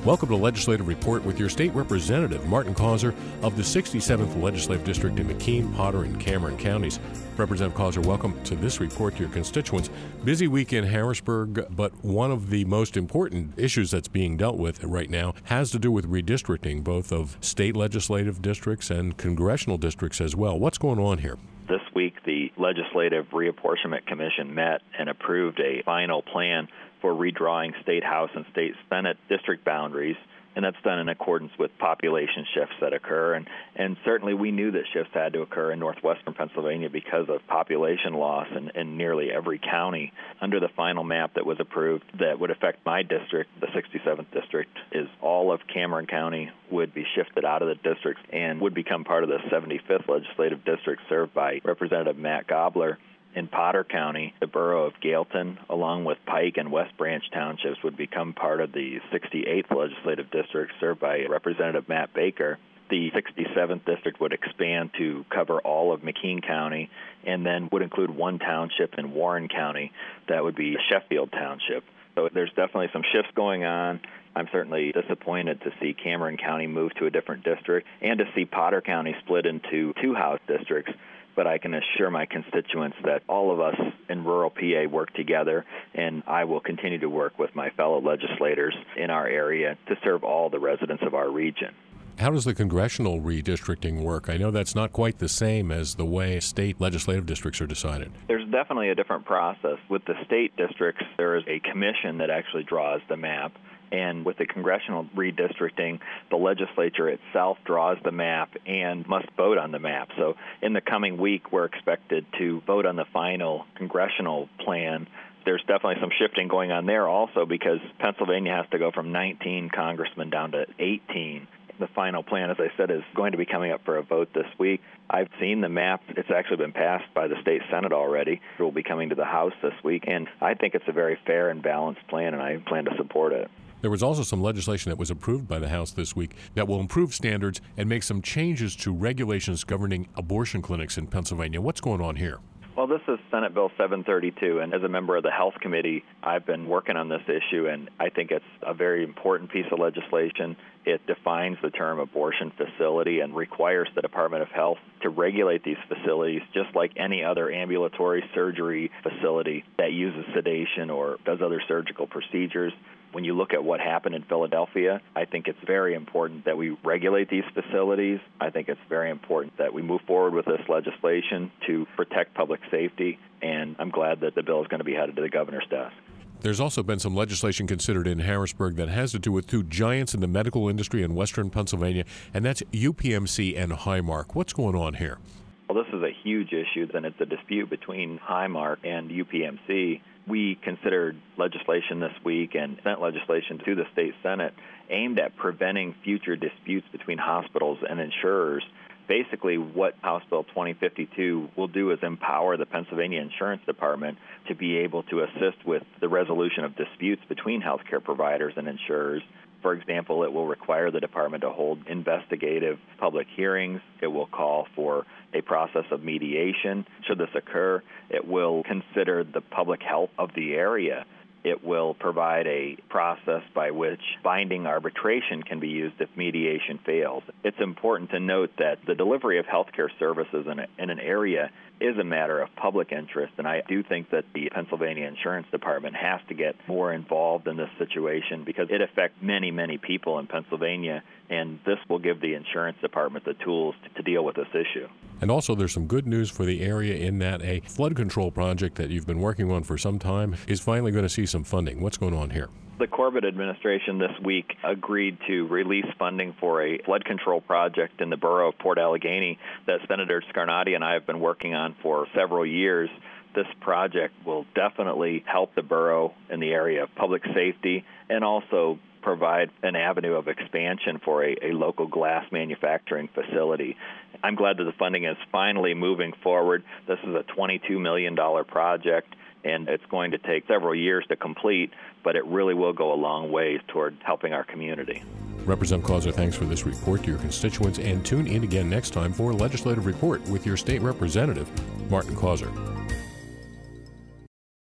Welcome to Legislative Report with your state representative, Martin Causer of the 67th Legislative District in McKean, Potter, and Cameron counties. Representative Causer, welcome to this report to your constituents. Busy week in Harrisburg, but one of the most important issues that's being dealt with right now has to do with redistricting, both of state legislative districts and congressional districts as well. What's going on here? This week, the Legislative Reapportionment Commission met and approved a final plan for redrawing state House and state Senate district boundaries, and that's done in accordance with population shifts that occur. And certainly we knew that shifts had to occur in northwestern Pennsylvania because of population loss in nearly every county. Under the final map that was approved that would affect my district, the 67th district, is all of Cameron County would be shifted out of the district and would become part of the 75th legislative district served by Representative Matt Gobler. In Potter County, the borough of Gailton, along with Pike and West Branch townships, would become part of the 68th legislative district served by Representative Matt Baker. The 67th district would expand to cover all of McKean County and then would include one township in Warren County. That would be Sheffield Township. So there's definitely some shifts going on. I'm certainly disappointed to see Cameron County move to a different district and to see Potter County split into two House districts. But I can assure my constituents that all of us in rural PA work together, and I will continue to work with my fellow legislators in our area to serve all the residents of our region. How does the congressional redistricting work? I know that's not quite the same as the way state legislative districts are decided. There's definitely a different process. With the state districts, there is a commission that actually draws the map. And with the congressional redistricting, the legislature itself draws the map and must vote on the map. So in the coming week, we're expected to vote on the final congressional plan. There's definitely some shifting going on there also because Pennsylvania has to go from 19 congressmen down to 18. The final plan, as I said, is going to be coming up for a vote this week. I've seen the map. It's actually been passed by the state Senate already. It will be coming to the House this week. And I think it's a very fair and balanced plan, and I plan to support it. There was also some legislation that was approved by the House this week that will improve standards and make some changes to regulations governing abortion clinics in Pennsylvania. What's going on here? Well, this is Senate Bill 732, and as a member of the Health Committee, I've been working on this issue, and I think it's a very important piece of legislation. It defines the term abortion facility and requires the Department of Health to regulate these facilities just like any other ambulatory surgery facility that uses sedation or does other surgical procedures. When you look at what happened in Philadelphia, I think it's very important that we regulate these facilities. I think it's very important that we move forward with this legislation to protect public safety, and I'm glad that the bill is going to be headed to the governor's desk. There's also been some legislation considered in Harrisburg that has to do with two giants in the medical industry in western Pennsylvania, and that's UPMC and Highmark. What's going on here? Well, this is a huge issue, and it's a dispute between Highmark and UPMC. We considered legislation this week and sent legislation to the state Senate aimed at preventing future disputes between hospitals and insurers. Basically, what House Bill 2052 will do is empower the Pennsylvania Insurance Department to be able to assist with the resolution of disputes between healthcare providers and insurers. For example, it will require the department to hold investigative public hearings. It will call for a process of mediation. Should this occur, it will consider the public health of the area. It will provide a process by which binding arbitration can be used if mediation fails. It's important to note that the delivery of healthcare services in an area is a matter of public interest, and I do think that the Pennsylvania Insurance Department has to get more involved in this situation because it affects many, many people in Pennsylvania, and this will give the Insurance Department the tools to deal with this issue. And also there's some good news for the area in that a flood control project that you've been working on for some time is finally going to see some funding. What's going on here? The Corbett administration this week agreed to release funding for a flood control project in the borough of Port Allegheny that Senator Scarnati and I have been working on for several years. This project will definitely help the borough in the area of public safety and also provide an avenue of expansion for a local glass manufacturing facility. I'm glad that the funding is finally moving forward. This is a $22 million project, and it's going to take several years to complete, but it really will go a long way toward helping our community. Representative Causer, thanks for this report to your constituents, and tune in again next time for a Legislative Report with your state representative, Martin Causer.